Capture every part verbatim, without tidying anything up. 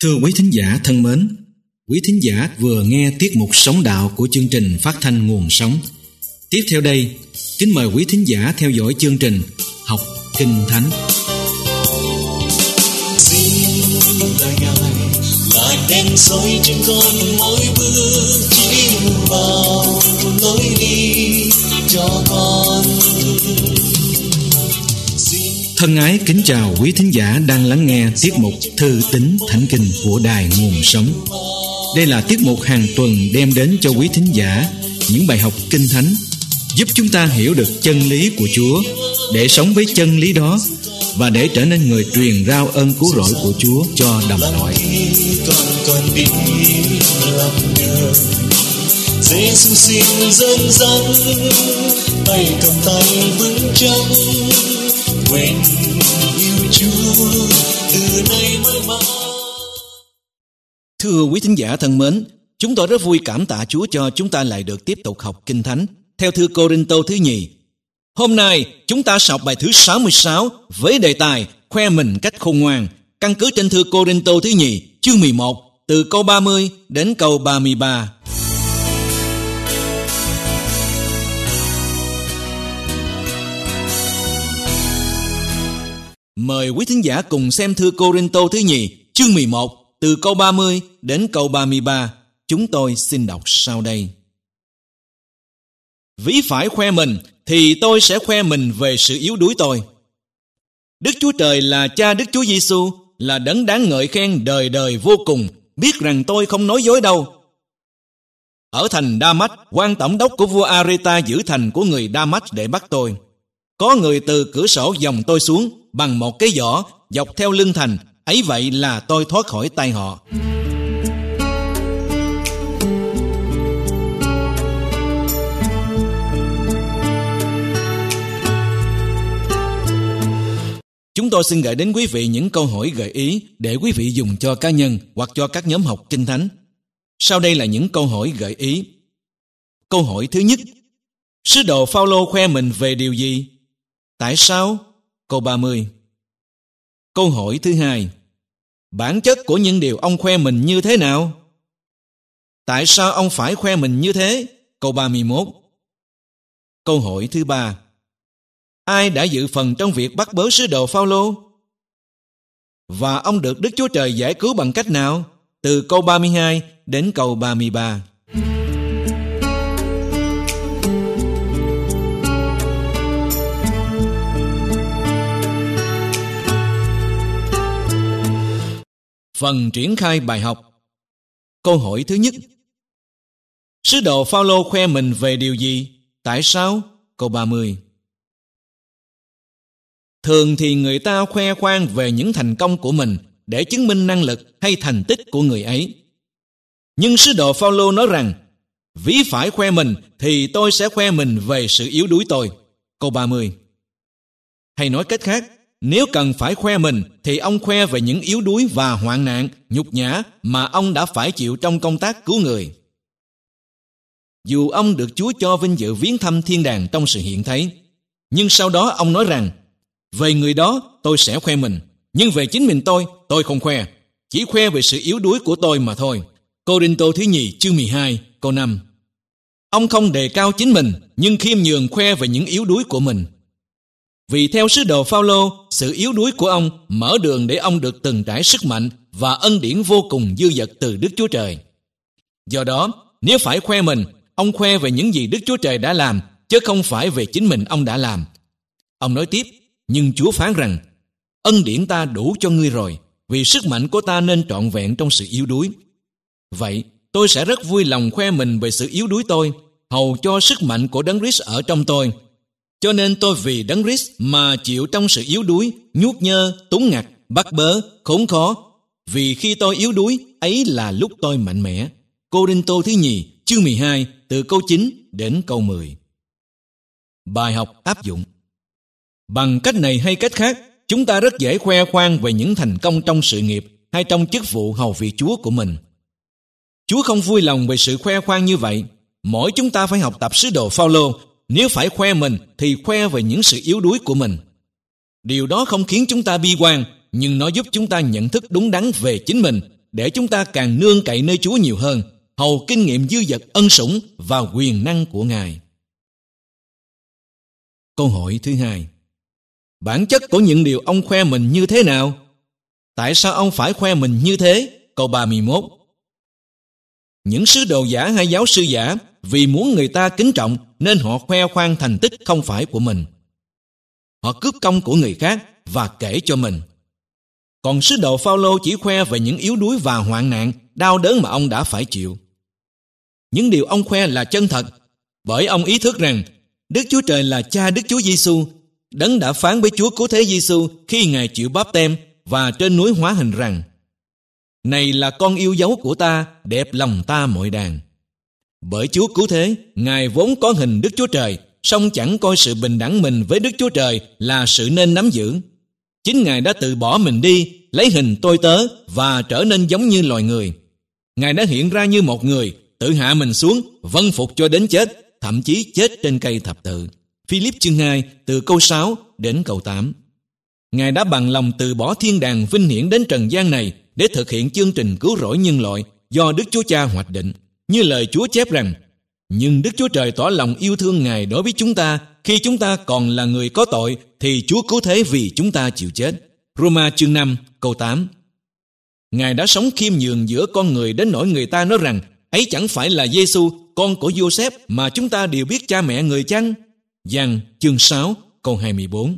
Thưa quý thính giả thân mến, quý thính giả vừa nghe tiết mục Sống Đạo của chương trình phát thanh Nguồn Sống. Tiếp theo đây, kính mời quý thính giả theo dõi chương trình Học Kinh Thánh. Xin lời Ngài là đèn soi trên con mỗi bước chỉ vào lối đi cho con. Thân ái kính chào quý thính giả đang lắng nghe tiết mục Thư tín Thánh Kinh của Đài Nguồn Sống. Đây là tiết mục hàng tuần đem đến cho quý thính giả những bài học Kinh Thánh, giúp chúng ta hiểu được chân lý của Chúa, để sống với chân lý đó và để trở nên người truyền rao ơn cứu rỗi của Chúa cho đồng loại. Con con đi làm đường, Giê-xu xin dẫn dắt, tay cầm tay vững chắc, quên yêu Chúa từ nay mãi mãi. Thưa quý thính giả thân mến, chúng tôi rất vui cảm tạ Chúa cho chúng ta lại được tiếp tục học Kinh Thánh theo thư Cô-rinh-tô thứ nhì. Hôm nay chúng ta sẽ học bài thứ sáu mươi sáu với đề tài khoe mình cách khôn ngoan, căn cứ trên thư Cô-rinh-tô thứ nhì chương mười một từ câu ba mươi đến câu ba mươi ba. Mời quý thính giả cùng xem thư Cô-rinh-tô thứ nhì chương mười một từ câu ba mươi đến câu ba mươi ba. Chúng tôi xin đọc sau đây. Ví phải khoe mình thì tôi sẽ khoe mình về sự yếu đuối tôi. Đức Chúa Trời là Cha Đức Chúa Giêsu, là đấng đáng ngợi khen đời đời vô cùng, biết rằng tôi không nói dối đâu. Ở thành Đa-mách, quan tổng đốc của vua A-rê-ta giữ thành của người Đa-mách để bắt tôi. Có người từ cửa sổ dòng tôi xuống bằng một cái giỏ dọc theo lưng thành, ấy vậy là tôi thoát khỏi tay họ. Chúng tôi xin gửi đến quý vị những câu hỏi gợi ý để quý vị dùng cho cá nhân hoặc cho các nhóm học Kinh Thánh. Sau đây là những câu hỏi gợi ý. Câu hỏi thứ nhất: Sứ đồ Phao-lô khoe mình về điều gì? Tại sao? Câu ba mươi. Câu hỏi thứ hai: Bản chất của những điều ông khoe mình như thế nào? Tại sao ông phải khoe mình như thế? Câu ba mươi mốt. Câu hỏi thứ ba: Ai đã dự phần trong việc bắt bớ sứ đồ Phao-lô? Và ông được Đức Chúa Trời giải cứu bằng cách nào? Từ câu ba mươi hai đến câu ba mươi ba. Phần triển khai bài học. Câu hỏi thứ nhất: Sứ đồ Phao-lô khoe mình về điều gì? Tại sao? Câu ba mươi. Thường thì người ta khoe khoang về những thành công của mình để chứng minh năng lực hay thành tích của người ấy. Nhưng sứ đồ Phao-lô nói rằng, ví phải khoe mình thì tôi sẽ khoe mình về sự yếu đuối tôi. Câu ba mươi. Hay nói cách khác, nếu cần phải khoe mình thì ông khoe về những yếu đuối và hoạn nạn, nhục nhã mà ông đã phải chịu trong công tác cứu người. Dù ông được Chúa cho vinh dự viếng thăm thiên đàng trong sự hiện thấy, nhưng sau đó ông nói rằng, về người đó tôi sẽ khoe mình, nhưng về chính mình tôi, tôi không khoe, chỉ khoe về sự yếu đuối của tôi mà thôi. Cô-rinh-tô thứ nhì chương mười hai câu năm. Ông không đề cao chính mình, nhưng khiêm nhường khoe về những yếu đuối của mình. Vì theo sứ đồ Phao-lô, sự yếu đuối của ông mở đường để ông được từng trải sức mạnh và ân điển vô cùng dư dật từ Đức Chúa Trời. Do đó, nếu phải khoe mình, ông khoe về những gì Đức Chúa Trời đã làm, chứ không phải về chính mình ông đã làm. Ông nói tiếp, nhưng Chúa phán rằng, ân điển ta đủ cho ngươi rồi, vì sức mạnh của ta nên trọn vẹn trong sự yếu đuối. Vậy, tôi sẽ rất vui lòng khoe mình về sự yếu đuối tôi, hầu cho sức mạnh của Đấng Christ ở trong tôi. Cho nên tôi vì Đấng Christ mà chịu trong sự yếu đuối, nhuốc nhơ, túng ngặt, bắt bớ, khốn khó. Vì khi tôi yếu đuối, ấy là lúc tôi mạnh mẽ. Cô-rinh-tô thứ nhì chương mười hai từ câu chín đến câu mười. Bài học áp dụng. Bằng cách này hay cách khác, chúng ta rất dễ khoe khoang về những thành công trong sự nghiệp hay trong chức vụ hầu vị Chúa của mình. Chúa không vui lòng về sự khoe khoang như vậy. Mỗi chúng ta phải học tập sứ đồ Phao-lô, nếu phải khoe mình thì khoe về những sự yếu đuối của mình. Điều đó không khiến chúng ta bi quan, nhưng nó giúp chúng ta nhận thức đúng đắn về chính mình để chúng ta càng nương cậy nơi Chúa nhiều hơn, hầu kinh nghiệm dư dật ân sủng và quyền năng của Ngài. Câu hỏi thứ hai: bản chất của những điều ông khoe mình như thế nào? Tại sao ông phải khoe mình như thế? Câu ba mươi mốt. Những sứ đồ giả hay giáo sư giả vì muốn người ta kính trọng nên họ khoe khoang thành tích không phải của mình. Họ cướp công của người khác và kể cho mình. Còn sứ đồ Phao-lô chỉ khoe về những yếu đuối và hoạn nạn, đau đớn mà ông đã phải chịu. Những điều ông khoe là chân thật, bởi ông ý thức rằng Đức Chúa Trời là Cha Đức Chúa Giêsu, Đấng đã phán với Chúa Cứu Thế Giêsu khi Ngài chịu báp têm và trên núi hóa hình rằng: này là con yêu dấu của ta, đẹp lòng ta mọi đàn. Bởi Chúa Cứu Thế, Ngài vốn có hình Đức Chúa Trời, song chẳng coi sự bình đẳng mình với Đức Chúa Trời là sự nên nắm giữ. Chính Ngài đã tự bỏ mình đi, lấy hình tôi tớ và trở nên giống như loài người. Ngài đã hiện ra như một người, tự hạ mình xuống, vâng phục cho đến chết, thậm chí chết trên cây thập tự. Phi-líp chương hai từ câu sáu đến câu tám. Ngài đã bằng lòng từ bỏ thiên đàng vinh hiển đến trần gian này để thực hiện chương trình cứu rỗi nhân loại do Đức Chúa Cha hoạch định. Như lời Chúa chép rằng: nhưng Đức Chúa Trời tỏ lòng yêu thương Ngài đối với chúng ta, khi chúng ta còn là người có tội thì Chúa cứu thế vì chúng ta chịu chết. Roma chương năm câu tám. Ngài đã sống khiêm nhường giữa con người đến nỗi người ta nói rằng ấy chẳng phải là Giêsu, con của Giô-xép mà chúng ta đều biết cha mẹ người chăng? Giăng chương sáu câu hai mươi bốn.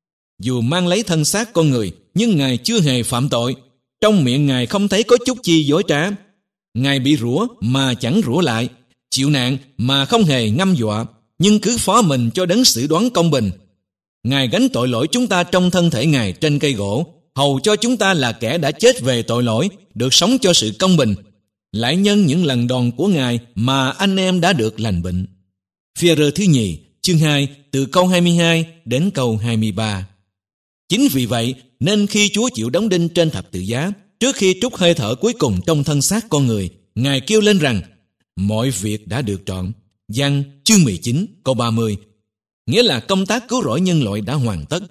Dù mang lấy thân xác con người, nhưng Ngài chưa hề phạm tội. Trong miệng Ngài không thấy có chút chi dối trá. Ngài bị rủa mà chẳng rủa lại, chịu nạn mà không hề ngâm dọa, nhưng cứ phó mình cho đấng xử đoán công bình. Ngài gánh tội lỗi chúng ta trong thân thể Ngài trên cây gỗ, hầu cho chúng ta là kẻ đã chết về tội lỗi, được sống cho sự công bình. Lại nhân những lần đòn của Ngài mà anh em đã được lành bệnh. Phi-e-rơ thứ nhì chương hai từ câu hai mươi hai đến câu hai mươi ba. Chính vì vậy nên khi Chúa chịu đóng đinh trên thập tự giá, trước khi trút hơi thở cuối cùng trong thân xác con người, Ngài kêu lên rằng mọi việc đã được trọn. Giăng chương mười chín câu ba mươi. Nghĩa là công tác cứu rỗi nhân loại đã hoàn tất.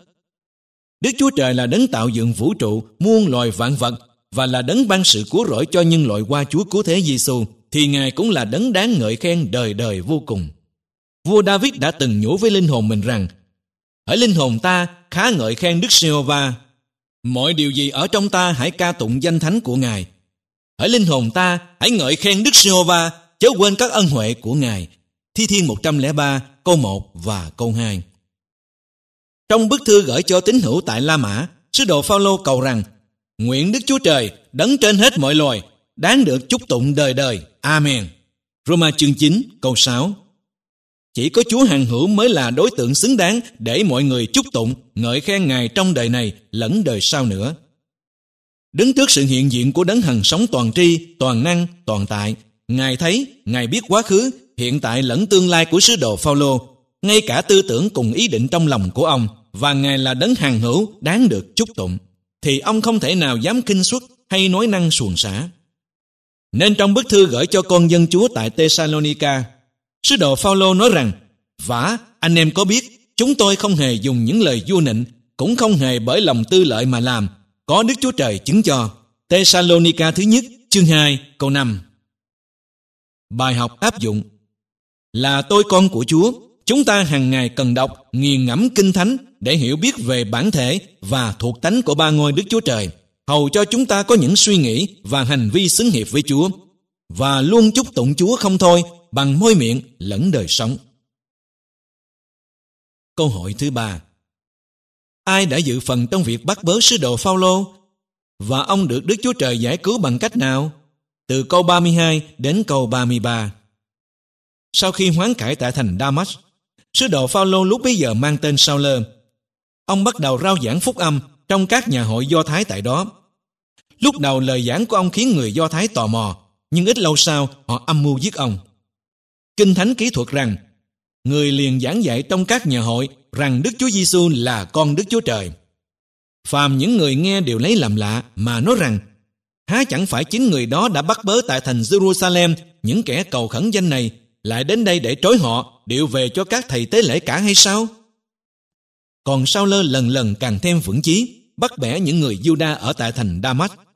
Đức Chúa Trời là đấng tạo dựng vũ trụ, muôn loài vạn vật và là đấng ban sự cứu rỗi cho nhân loại qua Chúa Cứu Thế Giêsu, thì Ngài cũng là đấng đáng ngợi khen đời đời vô cùng. Vua David đã từng nhủ với linh hồn mình rằng: hỡi linh hồn ta, khá ngợi khen Đức Giê-hô-va. Mọi điều gì ở trong ta hãy ca tụng danh thánh của Ngài. Hỡi linh hồn ta, hãy ngợi khen Đức Giê-hô-va, chớ quên các ân huệ của Ngài. Thi Thiên một trăm lẻ ba câu một và câu hai. Trong bức thư gửi cho tín hữu tại La Mã, sứ đồ Phao-lô cầu rằng: nguyện Đức Chúa Trời, đấng trên hết mọi loài, đáng được chúc tụng đời đời. Amen. Roma chương chín câu sáu. Chỉ có Chúa hằng hữu mới là đối tượng xứng đáng để mọi người chúc tụng, ngợi khen Ngài trong đời này lẫn đời sau nữa. Đứng trước sự hiện diện của đấng hằng sống toàn tri, toàn năng, toàn tại, Ngài thấy, Ngài biết quá khứ, hiện tại lẫn tương lai của sứ đồ Phao-lô, ngay cả tư tưởng cùng ý định trong lòng của ông, và Ngài là đấng hằng hữu đáng được chúc tụng, thì ông không thể nào dám khinh suất hay nói năng suồng sã. Nên trong bức thư gửi cho con dân Chúa tại Tê-sa-lô-ni-ca, sứ đồ Phao-lô nói rằng: vả, anh em có biết, chúng tôi không hề dùng những lời vua nịnh, cũng không hề bởi lòng tư lợi mà làm, có Đức Chúa Trời chứng cho. Tê-sa-lô-ni-ca thứ nhất chương hai câu năm. Bài học áp dụng: là tôi con của Chúa, chúng ta hàng ngày cần đọc, nghiền ngẫm Kinh Thánh để hiểu biết về bản thể và thuộc tánh của ba ngôi Đức Chúa Trời, hầu cho chúng ta có những suy nghĩ và hành vi xứng hiệp với Chúa, và luôn chúc tụng Chúa không thôi bằng môi miệng lẫn đời sống. Câu hỏi thứ ba: ai đã dự phần trong việc bắt bớ sứ đồ Phao-lô, và ông được Đức Chúa Trời giải cứu bằng cách nào? Từ câu ba mươi hai đến câu ba mươi ba. Sau khi hoán cải tại thành Đa-mách, sứ đồ Phao-lô lúc bấy giờ mang tên Sao-lơ. Ông bắt đầu rao giảng phúc âm trong các nhà hội Do Thái tại đó. Lúc đầu lời giảng của ông khiến người Do Thái tò mò, nhưng ít lâu sau họ âm mưu giết ông. Kinh Thánh kỹ thuật rằng người liền giảng dạy trong các nhà hội rằng Đức Chúa Giêsu là con Đức Chúa Trời. Phàm những người nghe đều lấy làm lạ mà nói rằng: há chẳng phải chính người đó đã bắt bớ tại thành Jerusalem những kẻ cầu khẩn danh này, lại đến đây để trói họ điệu về cho các thầy tế lễ cả hay sao? Còn Sao-lơ lần lần càng thêm vững chí, bắt bẻ những người Giu-đa ở tại thành Đa-mách,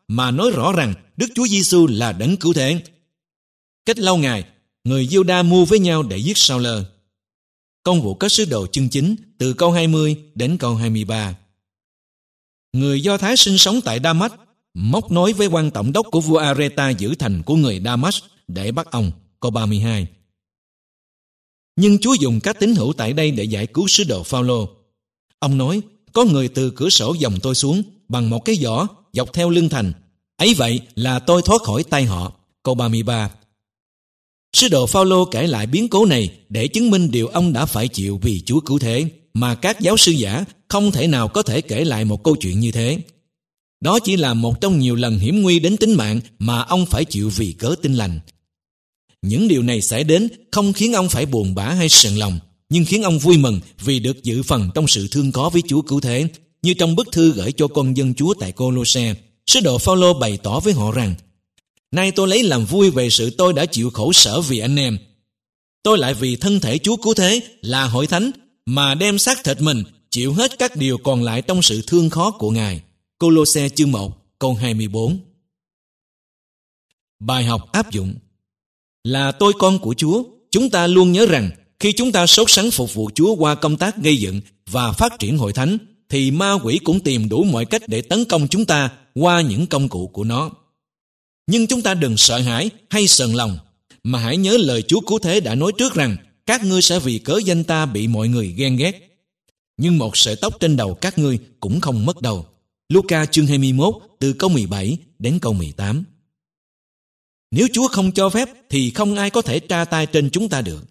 mà nói rõ rằng Đức Chúa Giêsu là đấng cứu thế. Cách lâu ngày, người Giu-đa mưu với nhau để giết Sao-lơ. Công vụ các sứ đồ chương chín từ câu hai mươi đến câu hai mươi ba. Người Do Thái sinh sống tại Đa-mách móc nối với quan tổng đốc của vua Areta giữ thành của người Đa-mách để bắt ông, câu ba mươi hai. Nhưng Chúa dùng các tín hữu tại đây để giải cứu sứ đồ Phao-lô. Ông nói, có người từ cửa sổ dòng tôi xuống bằng một cái giỏ dọc theo lưng thành. Ấy vậy là tôi thoát khỏi tay họ, câu ba mươi ba. Sứ đồ Phao-lô kể lại biến cố này để chứng minh điều ông đã phải chịu vì Chúa cứu thế, mà các giáo sư giả không thể nào có thể kể lại một câu chuyện như thế. Đó chỉ là một trong nhiều lần hiểm nguy đến tính mạng mà ông phải chịu vì cớ tin lành. Những điều này xảy đến không khiến ông phải buồn bã hay sờn lòng, nhưng khiến ông vui mừng vì được dự phần trong sự thương có với Chúa cứu thế. Như trong bức thư gửi cho con dân Chúa tại Cô-lô-se, sứ đồ Phao-lô bày tỏ với họ rằng: nay tôi lấy làm vui về sự tôi đã chịu khổ sở vì anh em. Tôi lại vì thân thể Chúa cứu thế là hội thánh mà đem xác thịt mình chịu hết các điều còn lại trong sự thương khó của Ngài. Cô-lô-se chương một câu hai mươi bốn. Bài học áp dụng: là tôi con của Chúa, chúng ta luôn nhớ rằng khi chúng ta sốt sắng phục vụ Chúa qua công tác gây dựng và phát triển hội thánh, thì ma quỷ cũng tìm đủ mọi cách để tấn công chúng ta qua những công cụ của nó. Nhưng chúng ta đừng sợ hãi hay sờn lòng, mà hãy nhớ lời Chúa cứu thế đã nói trước rằng các ngươi sẽ vì cớ danh ta bị mọi người ghen ghét. Nhưng một sợi tóc trên đầu các ngươi cũng không mất đầu. Luca chương hai mươi mốt từ câu mười bảy đến câu mười tám. Nếu Chúa không cho phép thì không ai có thể tra tay trên chúng ta được.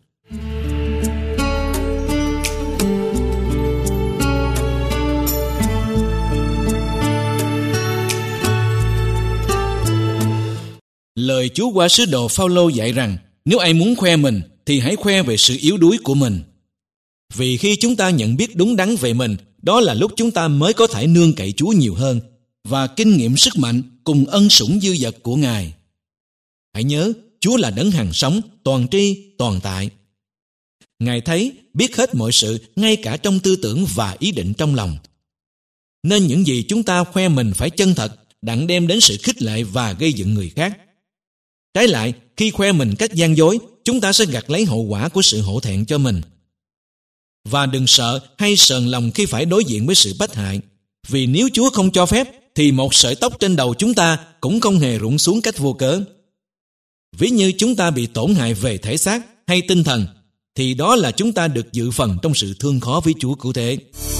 Lời Chúa qua sứ đồ Phao-lô dạy rằng nếu ai muốn khoe mình thì hãy khoe về sự yếu đuối của mình. Vì khi chúng ta nhận biết đúng đắn về mình, đó là lúc chúng ta mới có thể nương cậy Chúa nhiều hơn và kinh nghiệm sức mạnh cùng ân sủng dư dật của Ngài. Hãy nhớ, Chúa là đấng hằng sống, toàn tri, toàn tại. Ngài thấy, biết hết mọi sự, ngay cả trong tư tưởng và ý định trong lòng. Nên những gì chúng ta khoe mình phải chân thật, đặng đem đến sự khích lệ và gây dựng người khác. Trái lại, khi khoe mình cách gian dối, chúng ta sẽ gặt lấy hậu quả của sự hổ thẹn cho mình. Và đừng sợ hay sờn lòng khi phải đối diện với sự bách hại, vì nếu Chúa không cho phép, thì một sợi tóc trên đầu chúng ta cũng không hề rụng xuống cách vô cớ. Ví như chúng ta bị tổn hại về thể xác hay tinh thần, thì đó là chúng ta được dự phần trong sự thương khó với Chúa cứu thế.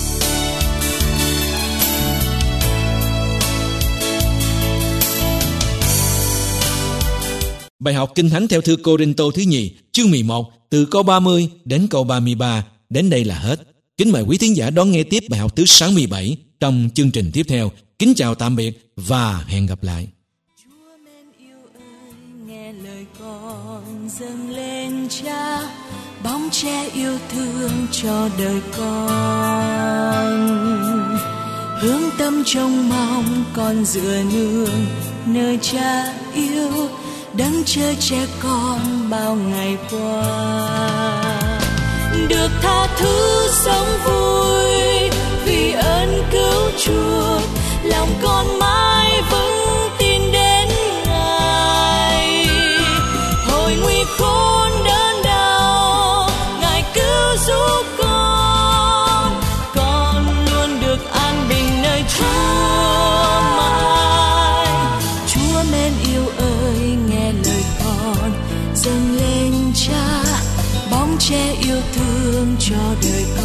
Bài học Kinh Thánh theo thư Cô-rinh-tô thứ nhì, chương mười một, từ câu ba mươi đến câu ba mươi ba, đến đây là hết. Kính mời quý thính giả đón nghe tiếp bài học thứ sáu mươi bảy trong chương trình tiếp theo. Kính chào tạm biệt và hẹn gặp lại. Chúa mến yêu ơi, nghe lời con dâng lên Cha, bóng che yêu thương cho đời con. Hướng tâm trông mong con dựa nương nơi Cha yêu, đấng chơi che con bao ngày qua. Được tha thứ sống vui vì ơn cứu chuộc, lòng con mãi vững tin đến Ngài. Hồi nguy khốn đớn đau, Ngài cứu giúp con, con luôn được an bình nơi Chúa mãi. Chúa mến yêu ơi, nghe lời con dâng lên Cha, bóng che yêu thương cho đời con.